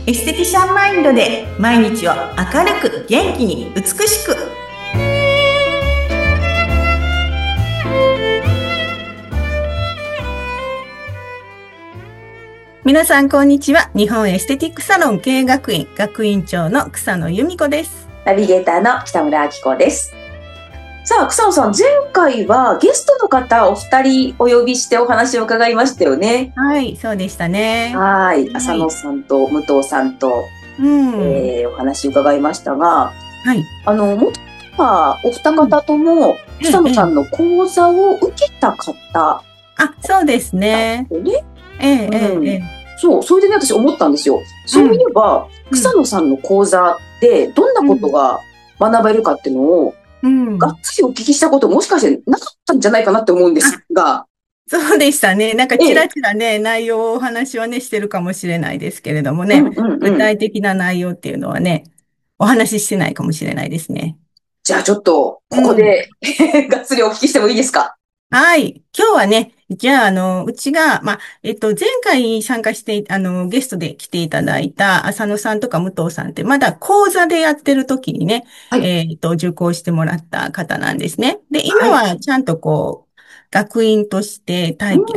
エステティシャンマインドで毎日を明るく元気に美しく。皆さんこんにちは。日本エステティックサロン経営学院学院長の草野由美子です。 ナビゲーターの北村明子です。さあ、草野さん、前回はゲストの方お二人お呼びしてお話を伺いましたよね。 はい、そうでしたね。 はい、浅野さんと武藤さんと、お話を伺いましたが、 はい。 元はお二方とも、草野さんの講座を受けた方、 あ、そうですね。 そう、それでね、私思ったんですよ。そういえば、草野さんの講座でどんなことが学べるかっていうのを、がっつりお聞きしたこともしかしてなかったんじゃないかなって思うんですが。 そうでしたね。なんかちらちらね、内容をお話はね、してるかもしれないですけれどもね、具体的な内容っていうのはね、お話ししてないかもしれないですね。 じゃあちょっと、ここで、がっつりお聞きしてもいいですか？ はい。今日はね、じゃあ、うちが、前回参加して、ゲストで来ていただいた浅野さんとか武藤さんって、まだ講座でやってる時にね、 はい、 受講してもらった方なんですね。で、今はちゃんと学院として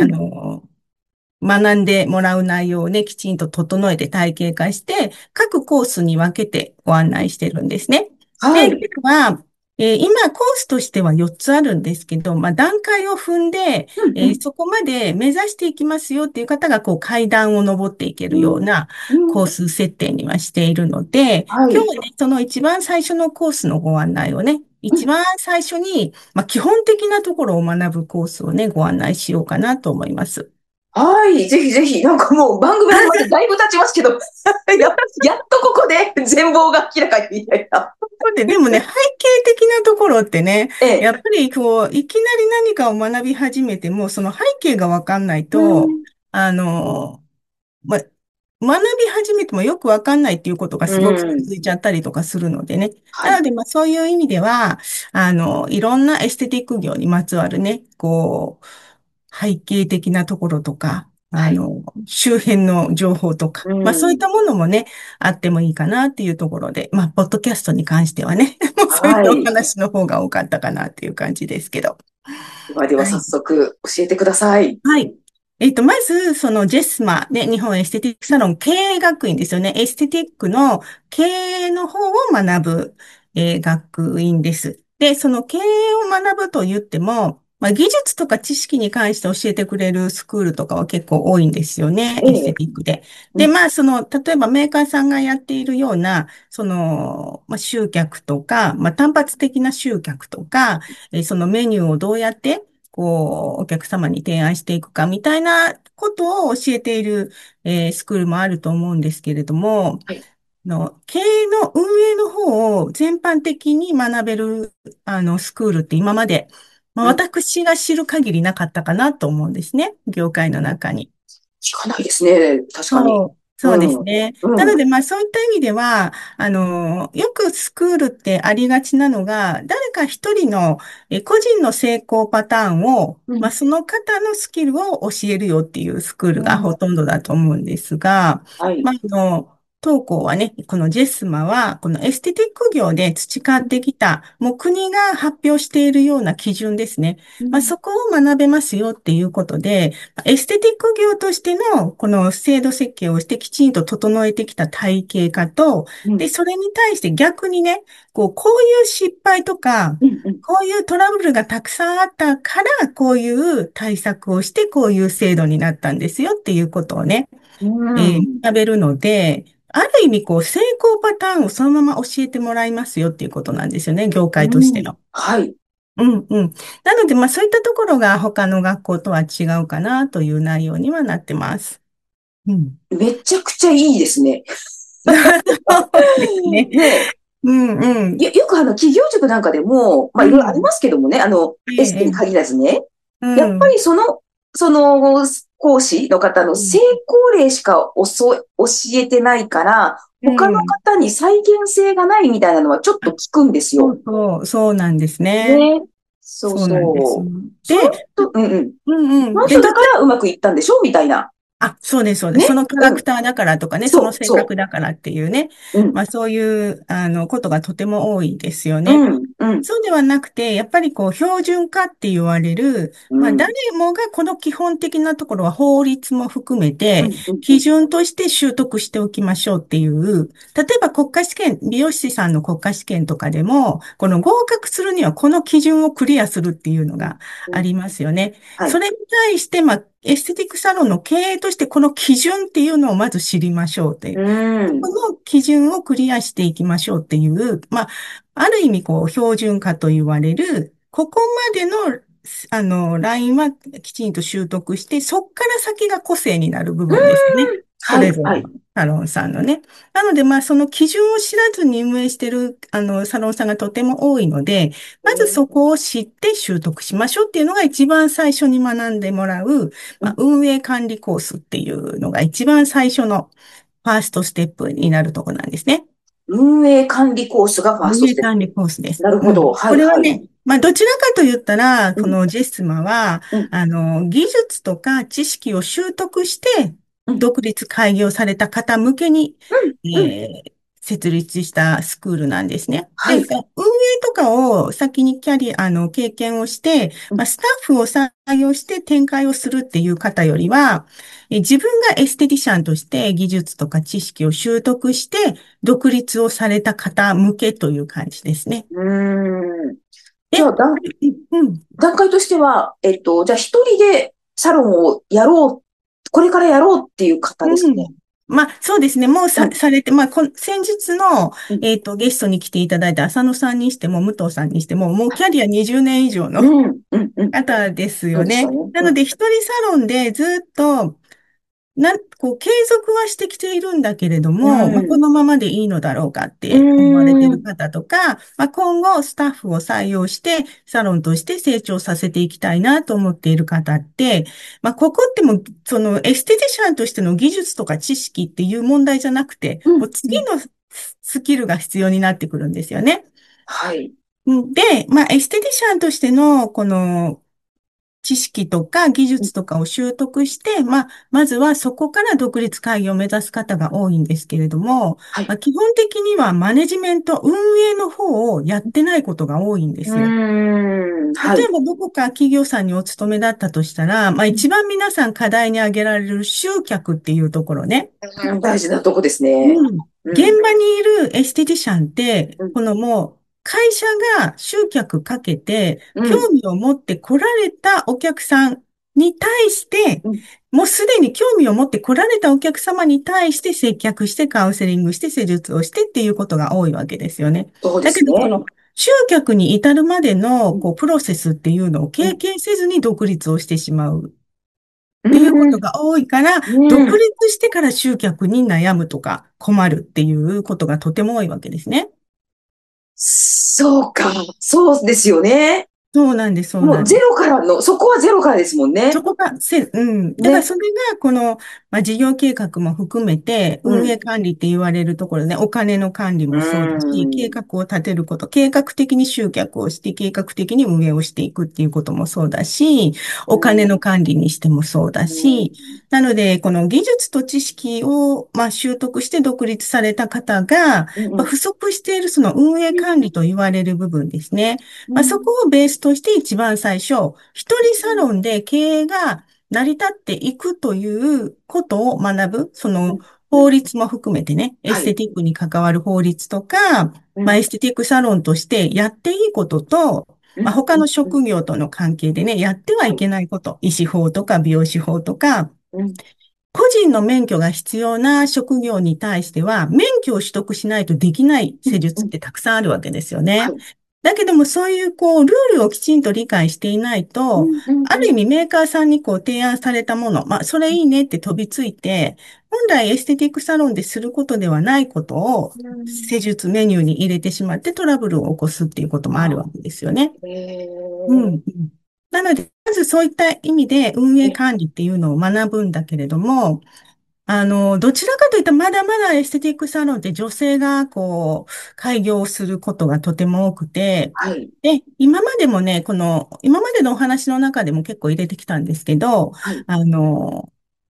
学んでもらう内容をね、きちんと整えて体系化して、各コースに分けてご案内してるんですね。で、今日は、今コースとしては4つあるんですけど、段階を踏んで、そこまで目指していきますよっていう方が、階段を登っていけるようなコース設定にはしているので、今日はね、その一番最初のコースのご案内をね、一番最初に、基本的なところを学ぶコースをね、ご案内しようかなと思います。 はい、ぜひぜひ、なんかもう番組始まってだいぶ経ちますけど、やっとここで全貌が明らかにみたいな。 でもね、背景的なところってね、やっぱりいきなり何かを学び始めても、その背景がわかんないと、あの、ま、学び始めてもよくわかんないっていうことがすごく続いちゃったりとかするのでね。なので、そういう意味では、いろんなエステティック業にまつわるね、背景的なところとか、周辺の情報とか、そういったものもね、あってもいいかなっていうところで、ポッドキャストに関してはね、もうそういうお話の方が多かったかなっていう感じですけど。 では早速教えてください。 はい。まず、そのジェスマね、日本エステティックサロン経営学院ですよね。エステティックの経営の方を学ぶ、学院です。で、その経営を学ぶと言っても、技術とか知識に関して教えてくれるスクールとかは結構多いんですよね。エステティックで。で、例えばメーカーさんがやっているような、集客とか、単発的な集客とか、そのメニューをどうやってお客様に提案していくかみたいなことを教えている、スクールもあると思うんですけれども、経営の運営の方を全般的に学べる、スクールって今まで、私が知る限りなかったかなと思うんですね。業界の中に。 聞かないですね。確かに。 そうですね。なので、そういった意味では、よくスクールってありがちなのが、誰か一人の個人の成功パターンを、その方のスキルを教えるよっていうスクールがほとんどだと思うんですが、当校はね、このジェスマは、このエステティック業で培ってきた、もう国が発表しているような基準ですね。そこを学べますよっていうことで、エステティック業としてのこの制度設計をしてきちんと整えてきた体系化と、で、それに対して逆にね、こういう失敗とか、こういうトラブルがたくさんあったから、こういう対策をして、こういう制度になったんですよっていうことをね、学べるので、ある意味、成功パターンをそのまま教えてもらいますよっていうことなんですよね、業界としての。 はい。 なので、そういったところが他の学校とは違うかなという内容にはなってます。 めちゃくちゃいいですね。 そうですね。 よく企業塾なんかでも、いろいろありますけどもね、エステに限らずね、やっぱりその講師の方の成功例しか教えてないから、他の方に再現性がないみたいなのはちょっと聞くんですよ。 そうなんですね。 そうなんです。 で、 だからうまくいったんでしょみたいな。 あ、そうです、そうです。そね。 のキャラうん。 クターだからとかね、そのそう、 性格そだからっていうね。 う。うん。 まあそういう、ことがとても多いですよね。 うん。うん。 そうではなくて、やっぱりこう、標準化って言われる、まあ、 うん。 誰もがこの基本的なところは法律も含めて、 うん。うん。う基ん。 準として習得しておきましょうっていう、例えば国家試験、美容師さんの国家試験とかでも、この合格するにはこの基準をクリアするっていうのうん。 がうん。 ありますよね。 はい。 それに対して、まあ、エステティックサロンの経営としてこの基準っていうのをまず知りましょうというう。こん。 の基準をクリアしていきましょうっていう、まあ、ある意味、こう、標準化と言われる、ここまでの、ラインはきちんと習得して、そっから先が個性になる部う分ですね。 ん。 そはい。はい。 れぞれのサロンさんのね。なので、まあ、その基準を知らずに運営している、サロンさんがとても多いので、まずそこを知って習得しましょうっていうのが一番最初に学んでもらう、まあ、 うん。 運営管理コースっていうのが一番最初のファーストステップになるところなんですね。 運営管理コースがファーストステップ。 運営管理コースです。うん。 なるほど。はい。はい。 これはね、まあ、どちらかと言ったら、 うん。 このジェスマは、 うん。 技術とか知識を習得して、 うん。 独立開業された方向けに、 うん。 設立したスクールなんですね。で、 はい。 運営とかを先にキャリア、経験をして、 うん。 まあ、スタッフを採用して展開をするっていう方よりは、自分がエステティシャンとして技術とか知識を習得して、独立をされた方向けという感じですね。 うーん。じゃえ、 あ、 うん。 段階としては、じゃあ一人でサロンをやろう、これからやろうっていう方ですかね。 うん。まあ、そうですね。もううん。 されて、まあ、先日の、 うん。 ゲストに来ていただいた浅野さんにしても、武藤さんにしても、もうキャリア20年以上のうん。うん。うん。 方ですよね。 そうですよね。うん。 なので、一人サロンでずっと、こう、継続はしてきているんだけれどうも、まあ、こん。 のままでいいのだろうかっうて思われているん。 方とか、まあ、今後スタッフを採用してサロンとして成長させていきたいなと思っている方って、まあ、ここっても、そのエステティシャンとしての技術とか知識っていう問題じゃなくて、 うん。 もう次うん。 のスキルが必要になってくるんですよね。 はい。 で、まあ、エステティシャンとしての、この、知識とか技うん。 術とかを習得して、まあ、まずはそこから独立会議を目指す方が多いんですけれども、 はい。 まあ、基本的にはマネジメント、運営の方をやってないことが多いんでうすよ。 ーん。はい。 例えばどこか企業さんにお勤めだったとしたら、まあうん。 一番皆さん課題に挙げられる集客っていうところね。 うん、大事なとこですね。 うん。現うん。 場にいるエステティシャンって、 うん。 このもう、会社が集客かけて、興うん。 味を持って来られたお客さんに対して、 うん。 もうすでに興味を持って来られたお客様に対して接客してカウンセリングして施術をしてっていうことが多いわけですよね。 そうでだけど、こすね。 の集客に至るまでの、 うん。 プロセスっていうのをうん。 経験せずに独立をしてしまう。っていうこうん。 とが多いから、独うん。 立してから集客に悩むとか困るっていうことがとても多いわけですね。 そうか。そうですよね。 そうなんです、そうもうゼなんです。 ロからの、そこはゼロからですもんね。 そこがうん。だからね。 それが、この、まあ、事業計画も含めて、 うん。 運営管理って言われるところね、お金の管理うもそうだし、計ん。 画を立てること、計画的に集客をして、計画的に運営をしていくっていうこともそうだし、お金の管理にしてもそうだうん。 し、なので、この技術と知識を、まあ、習得して独立された方が、 うん。うん。 まあ不足しているその運営管理と言われる部分ですね。まあ、そうん。 こをベースとして一番最初、一人サロンで経営が成り立っていくということを学ぶ、そのうん。うん。 法律も含めてね、エはい。 ステティックに関わる法律とか、まあ、 うん。 エステティックサロンとしてやっていいことと、まあ、 うん。 他のうん。うん。 職業との関係でね、やってはいはい。 けないこと、医師法とか美容師法とか、 うん。 個人の免許が必要な職業に対しては、免許を取得しないとできないうん。 施術っうん。 てたくさんあるわけですよね。 はい。 だけども、そういう、ルールをきちんと理解していないと、 うん。うん。 あるうん。 意味メーカーさんに提案されたもの、まあ、それいいねって飛びついて、本来エステティックサロンですることではないことを、 うん。 施術メニューに入れてしまってトラブルを起こすっていうこともあるあ、 わけですよね。 えうん。 え。 なので、まずそういった意味で運営え、 管理っていうのを学ぶんだけれども、どちらかといったらまだまだエステティックサロンって女性が開業することがとても多くて、 はい。 で、今までもね、今までのお話の中でも結構入れてきたんですけど、 はい。 あの、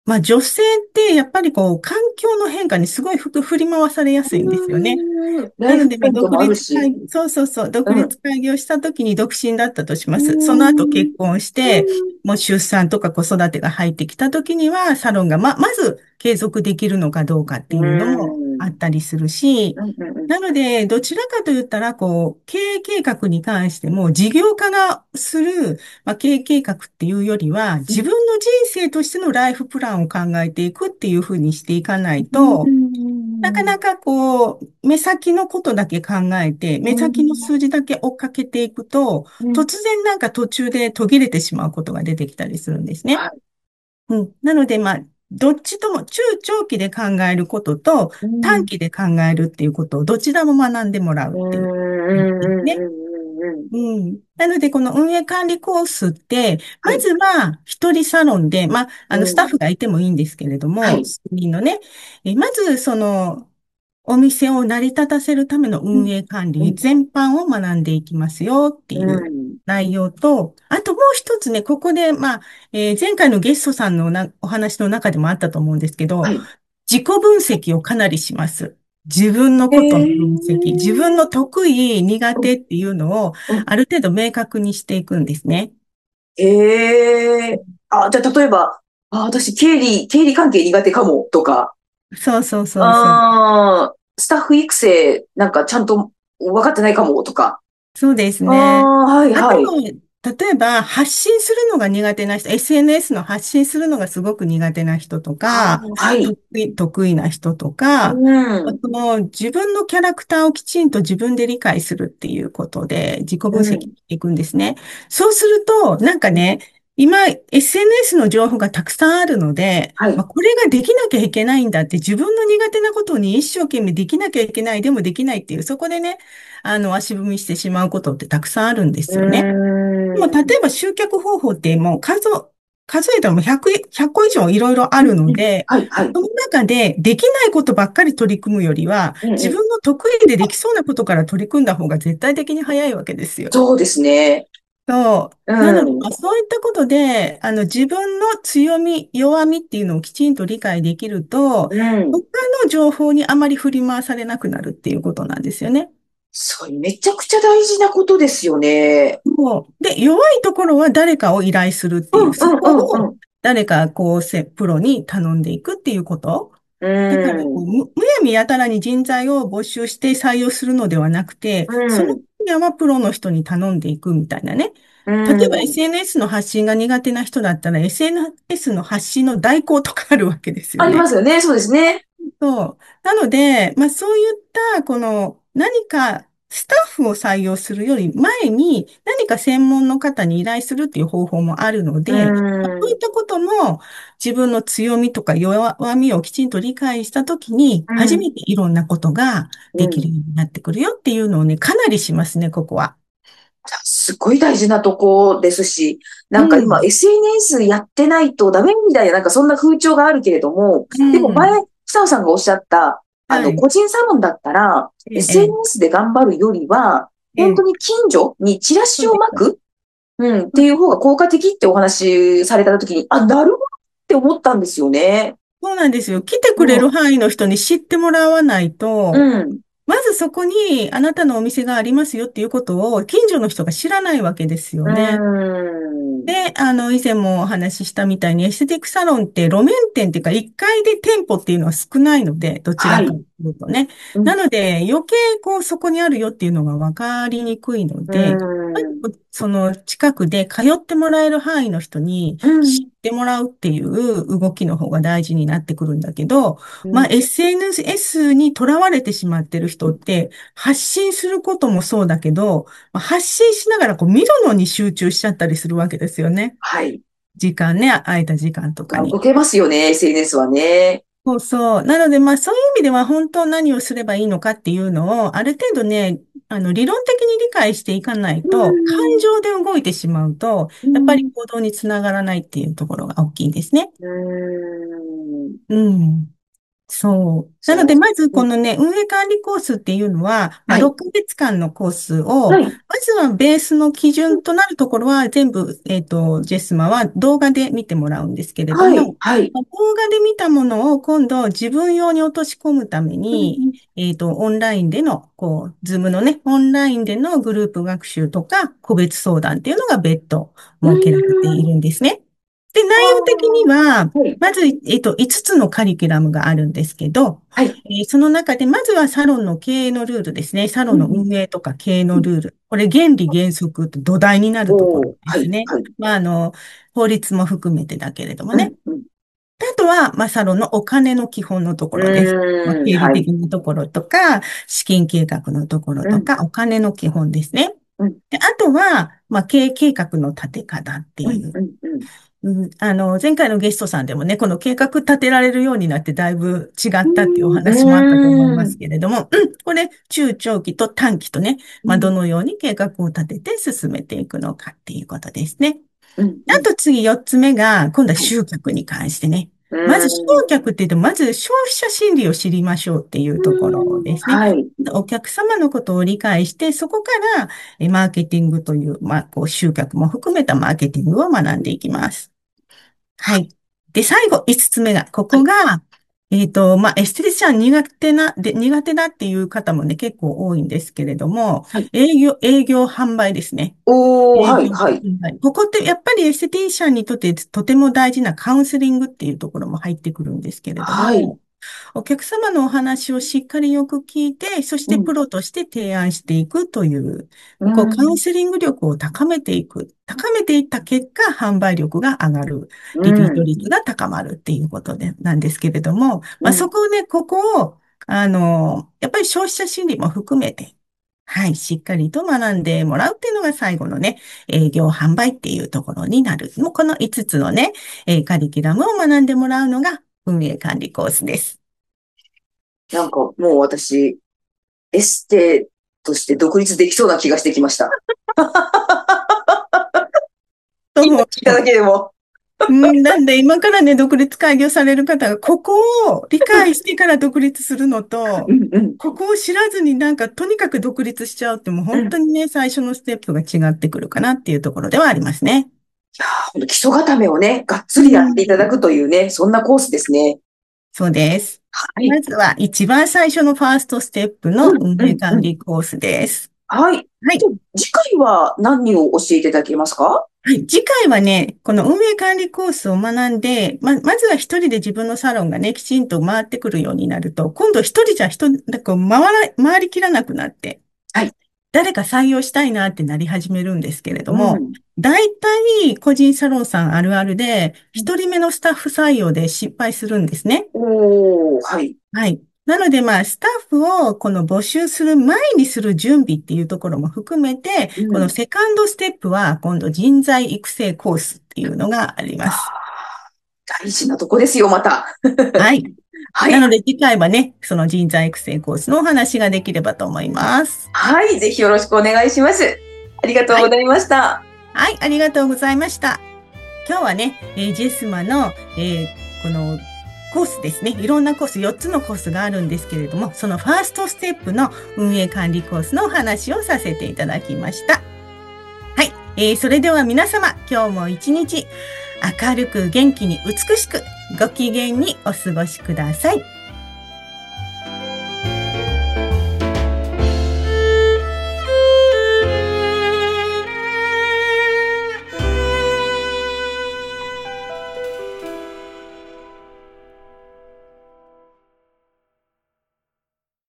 まあ女性ってやっぱりこう環境の変化にすごい振り回されやすいんですよね。 ライフなので、まあ、 ポイントもあるし。 独うん。 立開業した時に独身だったとしまうす。その後ん。 結婚しうて、 ん。 もう出産とか子育てが入ってきた時には、サロンがまず継続できるのかどうかってういうのもあん。 ったりするし、 うん。うん。 なので、どちらかと言ったら、こう、経営計画に関しても、事業家がする、まあ、経営計画っていうよりは、 うん。 自分の人生としてのライフプランを考えていくっていうふうにしていかないうん。うと、なかん。 なかこう、目先のことだけ考えて、 う目先のん。 数字だけ追っかけていくと、 うん。 突然なんか途中で途切れてしまうことが出てきたりするんですね。 はい。 うん。なので、まあ、どっちとも中長期で考えることとうん。 短期で考えるっていうことをどちらも学んでもらううん。 っていううん。 ね。 うん。 うん。なので、この運営管理コースって、まはい。 ずは、一人サロンで、まあ、スタッうん。 フがいてもいいんですけれども、 はい。 数人のね、まず、お店を成り立たせるためのうん。 運営管理うん。 全般を学んでいきますよってういうん。 内容と、あともう一つね、ここで、まあ、前回のゲストさんのお話の中でもあったと思うんですけど、 はい。 自己分析をかなりします。自分のえことの分析、自ー。 分の得意、苦うん。 手っていうのをうん。 ある程度明確にしていくんですね。 ええ。あ、じゃあ、例えば、私、経理関係苦手かも、とか、 そうそうそうそう。 スタッフ育成、なんかちゃんと分かってないかも、とか。 そうですね。 はい、 あと、 はい。 例えば、発信するのが苦手な人、SNS の発信するのがすごく苦手な人とか、 はい。 得意な人とか、 うん、 自分のキャラクターをきちんと自分で理解するっていうことで自己分析してうん、 いくんですね。そうすると、なんかね、今 SNS の情報がたくさんあるので、 はい。 まあ、これができなきゃいけないんだって自分の苦手なことに一生懸命できなきゃいけない、でもできないっていう、そこでね、足踏みしてしまうことってたくさんあるんでうすよね。でも、 ーん。 例えば集客方法ってもう数えたらもう100個以上いろいろあるうん、うん。 ので、 はい、はい。 その中でできないことばっかり取り組むよりは、 うん、うん。 自分の得意でできそうなことから取り組んだ方が絶対的に早いわけですよ。 そうですね。 そう。 うなので、 ん、 まあ、そういったことで、自分の強み、弱みっていうのをきちんと理解できると、 うん。 他の情報にあまり振り回されなくなるっていうことなんですよね。 それめちゃくちゃ大事なことですよね。 で、弱いところは誰かを依頼するっていう、 うん、うそん、うん、うこをん。 誰かプロに頼んでいくっていうこと。 うだからこう、 ん、 むやみやたらに人材を募集して採用するのではなくて、 うそのん、 分野はプロの人に頼んでいくみたいなね。 う例えばん。 SNS の発信が苦手な人だったら SNS の発信の代行とかあるわけですよありまね。 すよね。そうですね。 そう。なので、まあそういった、何かスタッフを採用するより前に何か専門の方に依頼するっていう方法もあるのうで、まあそういっん、 たことも自分の強みとか弱みをきちんと理解したときに、 うん、 初めていろんなことができるうん。 ようになってくるよっていうのをね、かなりしますね、ここは。 すごい大事なとこですし、 うなんか今ん。 SNS やってないとダメみたいな、なんかそんな風潮があるけれども、 うでも前、 ん。 久野さんがおっしゃった、 はい。 個人サロンだったら、 ええ、 SNS で頑張るよりは、 ええ、ええ本当に近所にチラシそうです。 をまく、うん、っていう方がそうです。 効果的ってお話された時に、なるほどって思ったんですよね。 そうなんですよ。来てくれるうん、 範囲の人に知ってもらわないうと、 ん、 まずそこにあなたのお店がありますよっていうことを近所の人が知らないわけですようね。 ん、 で、以前もお話ししたみたいにエステティックサロンって路面店っていうか1階で店舗っていうのは少ないので、どちらかとはい、 いうとね。 うん、 なので余計そこにあるよっていうのが分かりにくいのうで、 ん、 その近くで通ってもらえる範囲の人にうん、 知ってもらうっていう動きの方が大事になってくるんだけど、まあうん、 SNS にとらわれてしまってる人って発信することもそうだけど、まあ発信しながら見るのに集中しちゃったりするわけですよね。 はい。 時間ね、空いた時間とかに。 解けますよね、SNS はね。 そうそう。なので、まあそういう意味では本当何をすればいいのかっていうのを、ある程度ね、理論的に理解していかないうと、感ん。 情で動いてしまうと、やっぱりうん。 行動につながらないっていうところが大きいんですね。 うん。 うん。 そう。なので、 そう。 まずうん、 このね、運営管理コースっていうのは、 はい。 6ヶ月間のコースを、 はい。 まずはベースの基準となるところは全部、ジェスマは動画で見てもらうんですけれどはい。 も、 はい。 動画で見たものを今度自分用に落とし込むために、 うん、 オンラインでの、ズームのね、オンラインでのグループ学習とか、個別相談っていうのが別途う設けられていん。 るんですね。で、 あ内容的にあ、 は、 はい。 まず、5つのカリキュラムがあるんですけど、 はい。 その中で、まずはサロンの経営のルールですね。サロンのうん、 運営とか経営うん。 のルール。これ、原理原則と土台になるところおー、はい。 ですね。 はい。 まあ、法律も含めてだけれどもね。 うん、うん。 であとは、まあ、サロンのお金の基本のところです。まあ、 うーん、 経理はい。 的なところとか、資金計画のところうん、 とか、お金の基本ですね。 うん、 で、あとは、まあ、経営計画の立て方ってうん、 いう。 うん、うん。 前回のゲストさんでもね、この計画立てられるようになってだいぶ違うったっていうおー話もあったと思いますん、 けれども、これ、中長期と短期とね、まあ、どうん、 のように計画を立てて進めていくのかっていうことですね。 うん、うん。 あと次4つ目が、今度ははい。 集客に関してね。 うまず集ーん、 客って言っても、まず消費者心理を知りましょうっていうところうーん、 ですね。 はい。 お客様のことを理解して、そこからマーケティングという、まあ、集客も含めたマーケティングを学んでいきます。はい。で、最後、5つ目が、こはい。 こが、まあ、エステティシャン苦手だっていう方もね、結構多いんですけれども、 はい。 営業販売ですね。 おー、はい、 営業はい。 販売。ここってやっぱりエステティシャンにとってとても大事なカウンセリングっていうところも入ってくるんですけれどはい。 も、お客様のお話をしっかりよく聞いて、そしうん、 てプロとして提案していくという、 うーカウンん、 セリング力を高めていく。高めていった結果、販売力が上がる。 うリピートん、 率が高まるっていうことで、なんですけれども、まあ、そうん。 こをね、ここを、やっぱり消費者心理も含めて、はい、しっかりと学んでもらうっていうのが最後のね、営業販売っていうところになる。もうこの5つのね、カリキュラムを学んでもらうのが運営管理コースです。 なんかもう私、エステとして独立できそうな気がしてきました。今そう聞いただけでも。 うん、なんで今からね、独立開業される方が、ここを理解してから独立するのと、 うん、うん、 ここを知らずになんかとにかく独立しちゃうってもううん。い本当にね、最初のステップが違ってくるかなっていうところではありますね。 やー、ほんと基礎固めをね、がっつうりやっていただん。 くというね、そんなコースですね。 そうです。 はい。 まずは一番最初のファーストステップのうん、うん、う運営管ん。 理コースです。 はい。 はい。 じゃあ、次回は何を教えていただけますか？ はい。次回はね、この運営管理コースを学んで、まずは一人で自分のサロンがね、きちんと回ってくるようになると、今度一人じゃなんか回りきらなくなって、 はい。 誰か採用したいなってなり始めるんですけれども、 うん。 大体個人サロンさんあるあるで、一人目のスタッフ採用で失敗するんですね。 おー、はい。 はい。なので、まあ、スタッフをこの募集する前にする準備っていうところも含めて、 うん。 このセカンドステップは今度人材育成コースっていうのがありあー、 ます。 大事なとこですよ、また。 はい。 はい。 なので、次回はね、その人材育成コースのお話ができればと思います。 はい。ぜひよろしくお願いします。ありがとうはい。 ございました。 はい、ありがとうございました。今日はね、ジェスマの、このコースですね。いろんなコース、4つのコースがあるんですけれども、そのファーストステップの運営管理コースのお話をさせていただきました。はい、それでは皆様、今日も一日明るく元気に美しくご機嫌にお過ごしください。